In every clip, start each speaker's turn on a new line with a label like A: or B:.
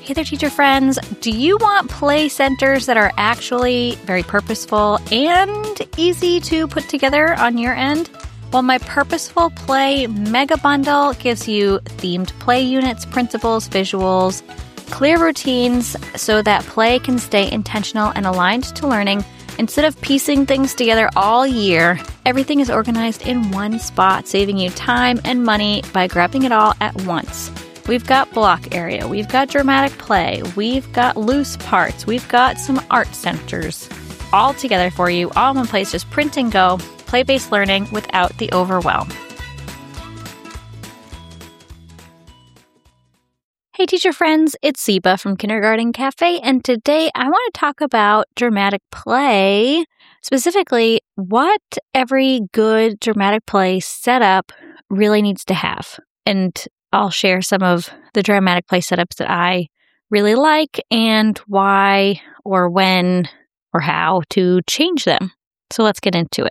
A: Hey there, teacher friends. Do you want play centers that are actually very purposeful and easy to put together on your end? Well, my Purposeful Play Mega Bundle gives you themed play units, principles, visuals, clear routines so that play can stay intentional and aligned to learning. Instead of piecing things together all year, everything is organized in one spot, saving you time and money by grabbing it all at once. We've got block area, we've got dramatic play, we've got loose parts, we've got some art centers, all together for you, all in one place. Just print and go, play-based learning without the overwhelm. Hey teacher friends, it's Ziba from Kindergarten Cafe, and today I want to talk about dramatic play, specifically what every good dramatic play setup really needs to have. And I'll share some of the dramatic play setups that I really like and why or when or how to change them. So let's get into it.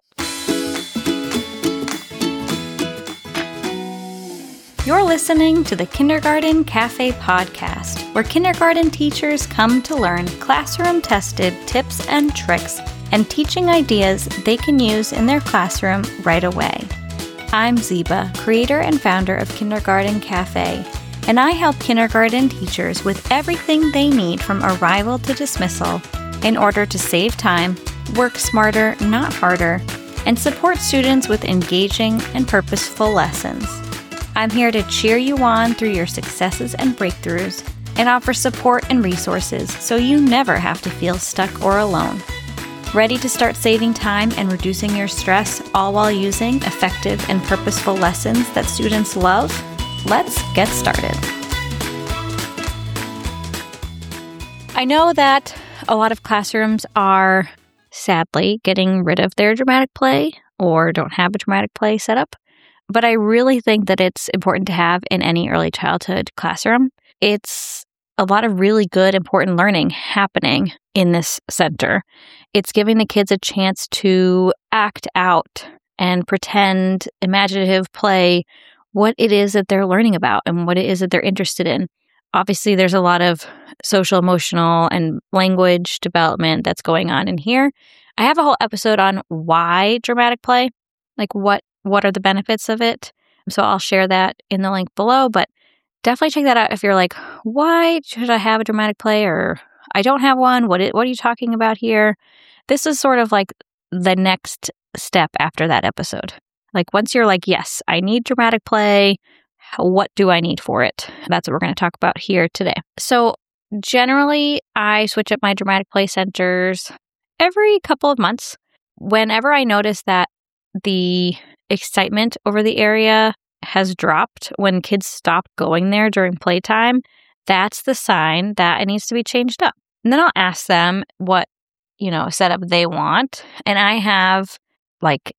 A: You're listening to the Kindergarten Cafe podcast, where kindergarten teachers come to learn classroom-tested tips and tricks and teaching ideas they can use in their classroom right away. I'm Ziba, creator and founder of Kindergarten Cafe, and I help kindergarten teachers with everything they need from arrival to dismissal in order to save time, work smarter, not harder, and support students with engaging and purposeful lessons. I'm here to cheer you on through your successes and breakthroughs and offer support and resources so you never have to feel stuck or alone. Ready to start saving time and reducing your stress, all while using effective and purposeful lessons that students love? Let's get started. I know that a lot of classrooms are sadly getting rid of their dramatic play or don't have a dramatic play setup, but I really think that it's important to have in any early childhood classroom. It's a lot of really good, important learning happening in this center. It's giving the kids a chance to act out and pretend, imaginative play what it is that they're learning about and what it is that they're interested in. Obviously, there's a lot of social, emotional, and language development that's going on in here. I have a whole episode on why dramatic play, like what are the benefits of it. So I'll share that in the link below, but definitely check that out if you're like, why should I have a dramatic play, or I don't have one? What are you talking about here? This is sort of like the next step after that episode. Like once you're like, yes, I need dramatic play, what do I need for it? That's what we're going to talk about here today. So generally, I switch up my dramatic play centers every couple of months. Whenever I notice that the excitement over the area has dropped when kids stop going there during playtime, that's the sign that it needs to be changed up. And then I'll ask them what, setup they want. And I have like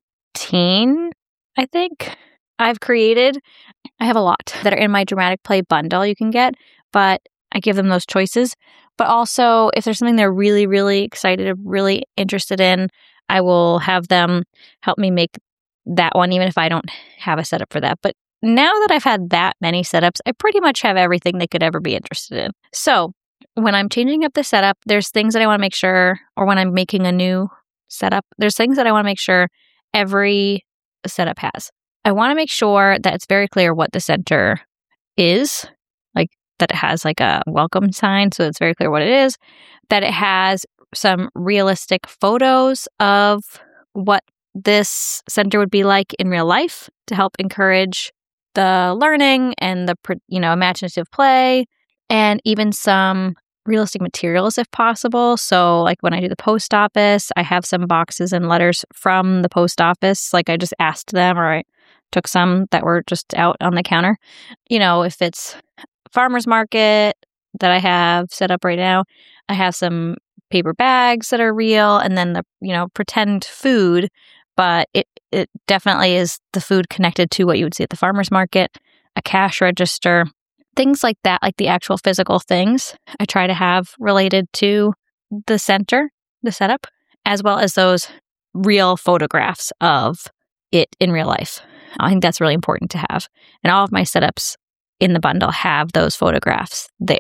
A: 18, I think, I've created. I have a lot that are in my dramatic play bundle you can get, but I give them those choices. But also, if there's something they're really, really excited, really interested in, I will have them help me make that one, even if I don't have a setup for that. But now that I've had that many setups, I pretty much have everything they could ever be interested in. So when I'm changing up the setup, there's things that I want to make sure, or when I'm making a new setup, there's things that I want to make sure every setup has. I want to make sure that it's very clear what the center is, like that it has like a welcome sign, so it's very clear what it is, that it has some realistic photos of what this center would be like in real life to help encourage the learning and the imaginative play, and even some realistic materials if possible. So like when I do the post office, I have some boxes and letters from the post office. Like I just asked them, or I took some that were just out on the counter. If it's farmer's market that I have set up right now, I have some paper bags that are real, and then the pretend food, but it definitely is the food connected to what you would see at the farmer's market, a cash register, things like that, like the actual physical things I try to have related to the center, the setup, as well as those real photographs of it in real life. I think that's really important to have. And all of my setups in the bundle have those photographs there.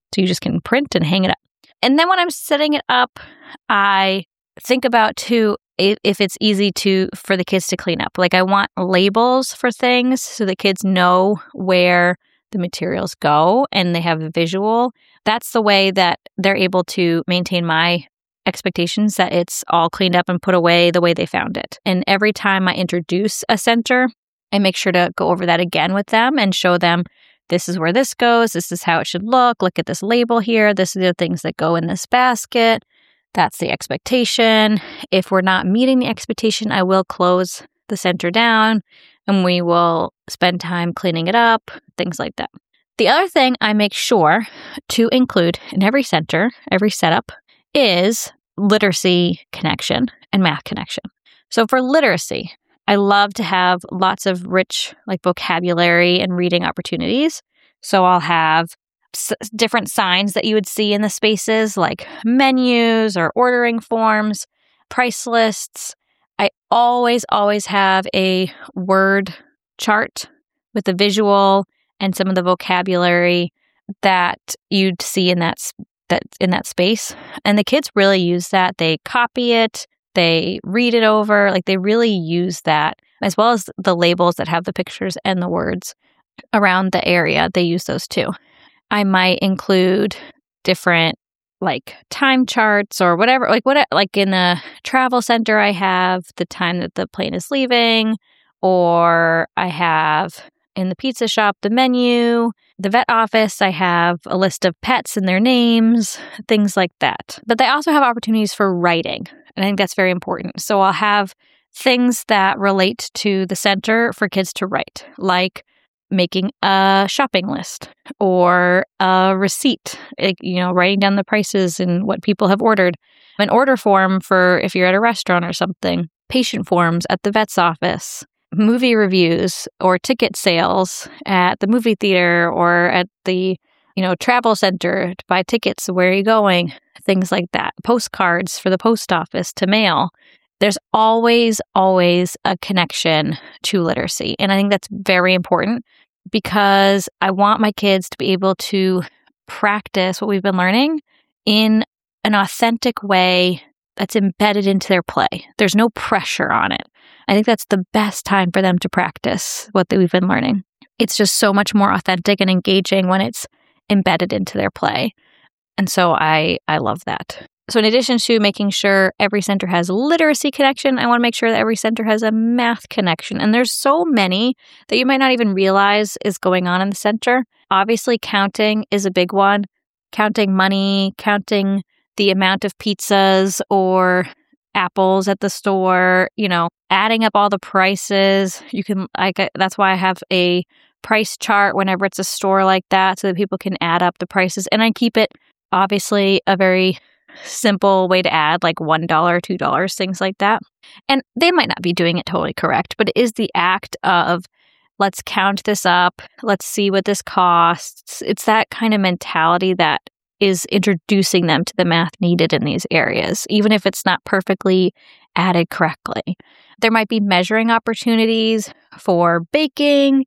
A: So you just can print and hang it up. And then when I'm setting it up, I think about too, if it's easy for the kids to clean up. Like I want labels for things so the kids know where the materials go and they have a visual. That's the way that they're able to maintain my expectations that it's all cleaned up and put away the way they found it. And every time I introduce a center, I make sure to go over that again with them and show them this is where this goes. This is how it should look. Look at this label here. This are the things that go in this basket. That's the expectation. If we're not meeting the expectation, I will close the center down and we will spend time cleaning it up, things like that. The other thing I make sure to include in every center, every setup, is literacy connection and math connection. So for literacy, I love to have lots of rich vocabulary and reading opportunities. So I'll have different signs that you would see in the spaces like menus or ordering forms, price lists. I always have a word chart with the visual and some of the vocabulary that you'd see in that space. And the kids really use that. They copy it, they read it over, they really use that, as well as the labels that have the pictures and the words around the area. They use those too. I might include different time charts or whatever, in the travel center, I have the time that the plane is leaving, or I have in the pizza shop, the menu, the vet office, I have a list of pets and their names, things like that. But they also have opportunities for writing, and I think that's very important. So I'll have things that relate to the center for kids to write, like making a shopping list or a receipt, writing down the prices and what people have ordered, an order form for if you're at a restaurant or something, patient forms at the vet's office, movie reviews or ticket sales at the movie theater or at the travel center to buy tickets. Where are you going? Things like that. Postcards for the post office to mail. There's always a connection to literacy. And I think that's very important because I want my kids to be able to practice what we've been learning in an authentic way that's embedded into their play. There's no pressure on it. I think that's the best time for them to practice what we've been learning. It's just so much more authentic and engaging when it's embedded into their play. And so I love that. So in addition to making sure every center has literacy connection, I want to make sure that every center has a math connection. And there's so many that you might not even realize is going on in the center. Obviously, counting is a big one. Counting money, counting the amount of pizzas or apples at the store, adding up all the prices. That's why I have a price chart whenever it's a store like that so that people can add up the prices. And I keep it obviously a very simple way to add, like $1, $2, things like that. And they might not be doing it totally correct, but it is the act of let's count this up. Let's see what this costs. It's that kind of mentality that is introducing them to the math needed in these areas, even if it's not perfectly added correctly. There might be measuring opportunities for baking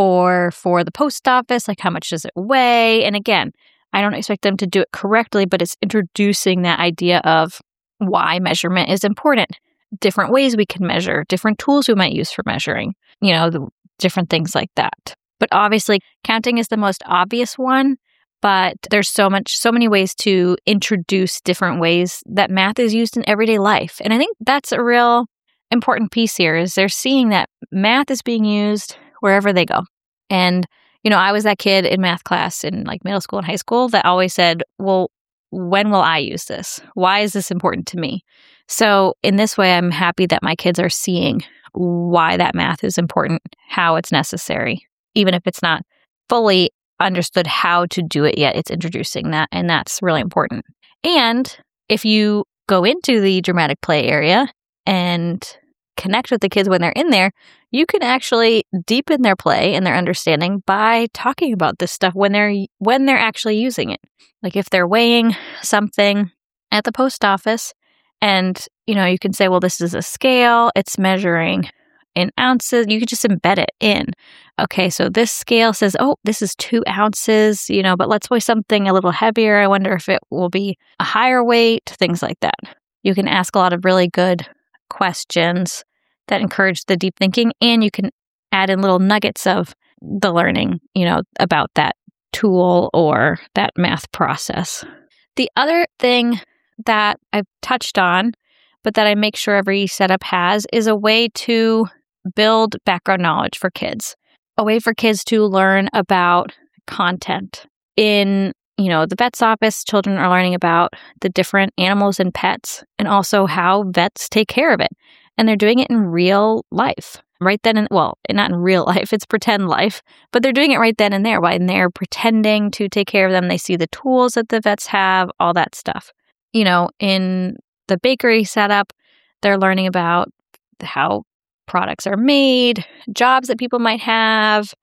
A: or for the post office, like how much does it weigh? And again, I don't expect them to do it correctly, but it's introducing that idea of why measurement is important. Different ways we can measure, different tools we might use for measuring, the different things like that. But obviously, counting is the most obvious one, but there's so many ways to introduce different ways that math is used in everyday life. And I think that's a real important piece here is they're seeing that math is being used wherever they go. And I was that kid in math class in middle school and high school that always said, well, when will I use this? Why is this important to me? So in this way, I'm happy that my kids are seeing why that math is important, how it's necessary. Even if it's not fully understood how to do it yet, it's introducing that, and that's really important. And if you go into the dramatic play area and connect with the kids when they're in there, you can actually deepen their play and their understanding by talking about this stuff when they're actually using it. Like if they're weighing something at the post office and, you can say, well, this is a scale, it's measuring in ounces. You could just embed it in. Okay, so this scale says, oh, this is 2 ounces, but let's weigh something a little heavier. I wonder if it will be a higher weight, things like that. You can ask a lot of really good questions that encourage the deep thinking, and you can add in little nuggets of the learning, about that tool or that math process. The other thing that I've touched on, but that I make sure every setup has, is a way to build background knowledge for kids, a way for kids to learn about content. In, the vet's office, children are learning about the different animals and pets, and also how vets take care of it. And they're doing it in real life. Right then not in real life, it's pretend life, but they're doing it right then and there. When they're pretending to take care of them, they see the tools that the vets have, all that stuff. In the bakery setup, they're learning about how products are made, jobs that people might have.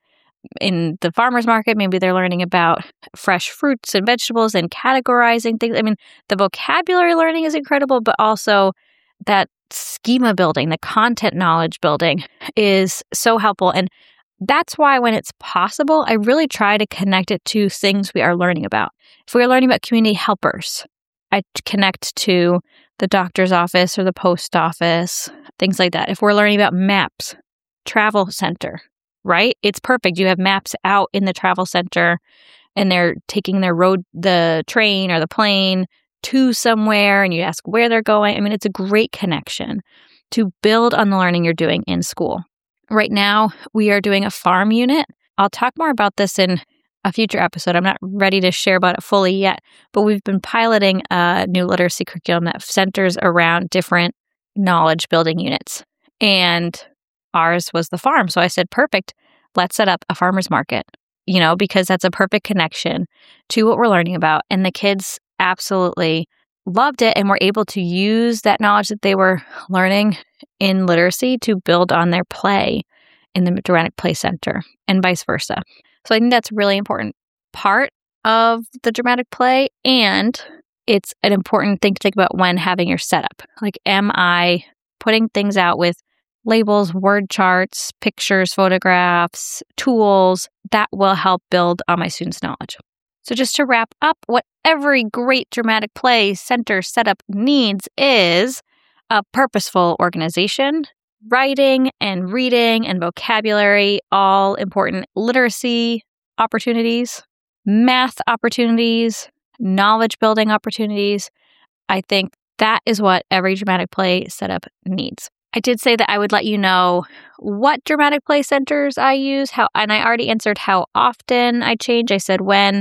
A: In the farmer's market, maybe they're learning about fresh fruits and vegetables and categorizing things. I mean, the vocabulary learning is incredible, but also that schema building, the content knowledge building is so helpful. And that's why when it's possible, I really try to connect it to things we are learning about. If we are learning about community helpers, I connect to the doctor's office or the post office, things like that. If we're learning about maps, travel center, right? It's perfect. You have maps out in the travel center and they're taking the train or the plane to somewhere, and you ask where they're going. I mean, it's a great connection to build on the learning you're doing in school. Right now, we are doing a farm unit. I'll talk more about this in a future episode. I'm not ready to share about it fully yet, but we've been piloting a new literacy curriculum that centers around different knowledge building units. And ours was the farm. So I said, perfect, let's set up a farmer's market, because that's a perfect connection to what we're learning about. And the kids absolutely loved it and were able to use that knowledge that they were learning in literacy to build on their play in the Dramatic Play Center and vice versa. So I think that's a really important part of the dramatic play, and it's an important thing to think about when having your setup. Like, am I putting things out with labels, word charts, pictures, photographs, tools that will help build on my students' knowledge? So just to wrap up, what every great dramatic play center setup needs is a purposeful organization, writing and reading and vocabulary, all important literacy opportunities, math opportunities, knowledge building opportunities. I think that is what every dramatic play setup needs. I did say that I would let you know what dramatic play centers I use, and I already answered how often I change. I said when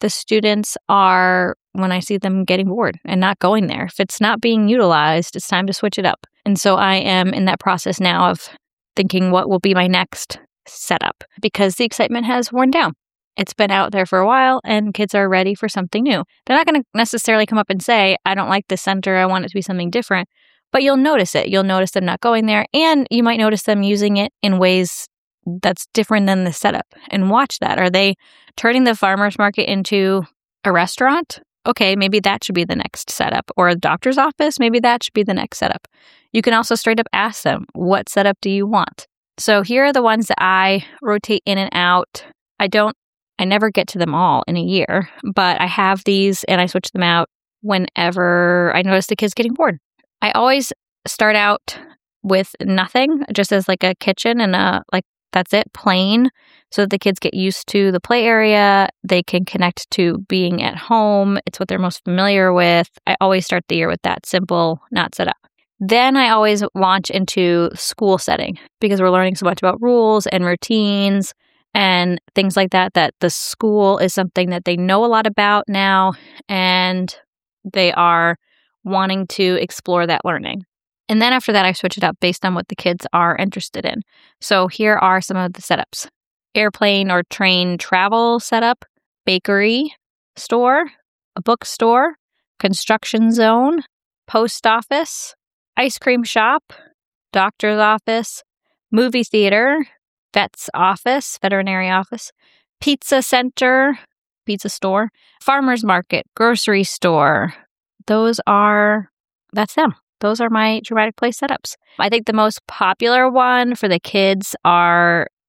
A: I see them getting bored and not going there. If it's not being utilized, it's time to switch it up. And so I am in that process now of thinking what will be my next setup, because the excitement has worn down. It's been out there for a while and kids are ready for something new. They're not going to necessarily come up and say, I don't like this center, I want it to be something different. But you'll notice it. You'll notice them not going there, and you might notice them using it in ways that's different than the setup. And watch that. Are they turning the farmer's market into a restaurant? Okay, maybe that should be the next setup. Or a doctor's office, maybe that should be the next setup. You can also straight up ask them, what setup do you want? So here are the ones that I rotate in and out. I never get to them all in a year, but I have these and I switch them out whenever I notice the kids getting bored. I always start out with nothing, just as like a kitchen and that's it, plain, so that the kids get used to the play area. They can connect to being at home. It's what they're most familiar with. I always start the year with that simple, not set up. Then I always launch into school setting, because we're learning so much about rules and routines and things like that the school is something that they know a lot about now, and they are wanting to explore that learning. And then after that, I switch it up based on what the kids are interested in. So here are some of the setups. Airplane or train travel setup, bakery, store, a bookstore, construction zone, post office, ice cream shop, doctor's office, movie theater, vet's office, veterinary office, pizza center, pizza store, farmer's market, grocery store. That's them. Those are my dramatic play setups. I think the most popular one for the kids are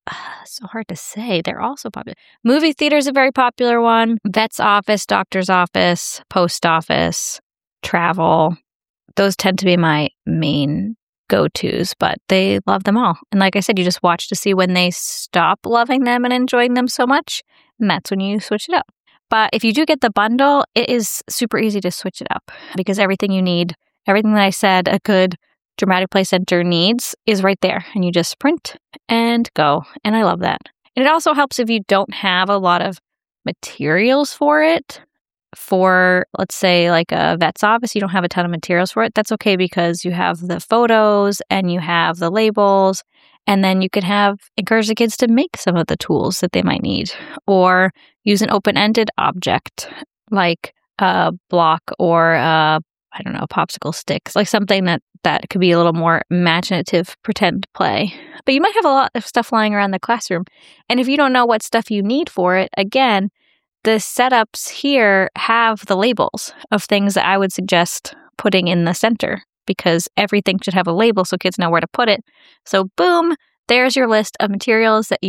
A: so hard to say. They're all so popular. Movie theater is a very popular one. Vet's office, doctor's office, post office, travel. Those tend to be my main go-tos, but they love them all. And like I said, you just watch to see when they stop loving them and enjoying them so much, and that's when you switch it up. But if you do get the bundle, it is super easy to switch it up because everything you need, everything that I said a good Dramatic Play Center needs is right there. And you just print and go. And I love that. And it also helps if you don't have a lot of materials for it. For, let's say, like a vet's office, you don't have a ton of materials for it. That's okay because you have the photos and you have the labels. And then you could encourage the kids to make some of the tools that they might need, or use an open-ended object like a block or a popsicle sticks, like something that could be a little more imaginative pretend play. But you might have a lot of stuff lying around the classroom. And if you don't know what stuff you need for it, again, the setups here have the labels of things that I would suggest putting in the center, because everything should have a label so kids know where to put it. So boom, there's your list of materials that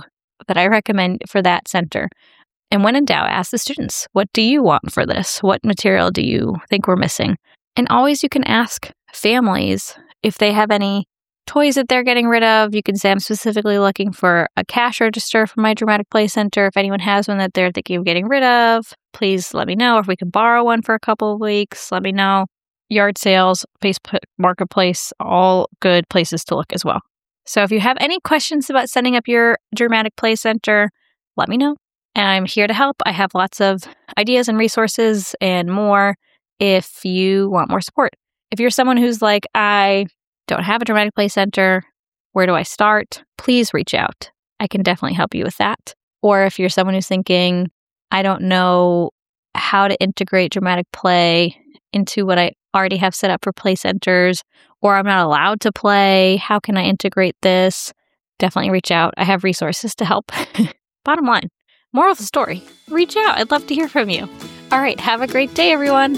A: I recommend for that center. And when in doubt, ask the students, what do you want for this? What material do you think we're missing? And always you can ask families if they have any toys that they're getting rid of. You can say, I'm specifically looking for a cash register for my Dramatic Play Center. If anyone has one that they're thinking of getting rid of, please let me know. If we can borrow one for a couple of weeks, let me know. Yard sales, Facebook Marketplace, all good places to look as well. So if you have any questions about setting up your Dramatic Play Center, let me know. And I'm here to help. I have lots of ideas and resources and more if you want more support. If you're someone who's like, I don't have a Dramatic Play Center, where do I start? Please reach out. I can definitely help you with that. Or if you're someone who's thinking, I don't know how to integrate dramatic play into what I already have set up for play centers, or I'm not allowed to play, how can I integrate this? Definitely reach out. I have resources to help. Bottom line, moral of the story, reach out. I'd love to hear from you. All right, have a great day, everyone.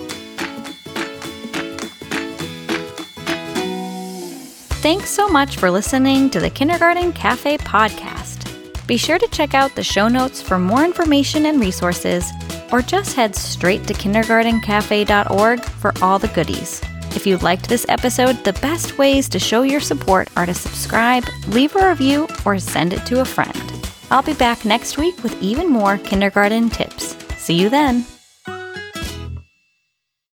A: Thanks so much for listening to the Kindergarten Cafe podcast. Be sure to check out the show notes for more information and resources, or just head straight to kindergartencafe.org for all the goodies. If you liked this episode, the best ways to show your support are to subscribe, leave a review, or send it to a friend. I'll be back next week with even more kindergarten tips. See you then.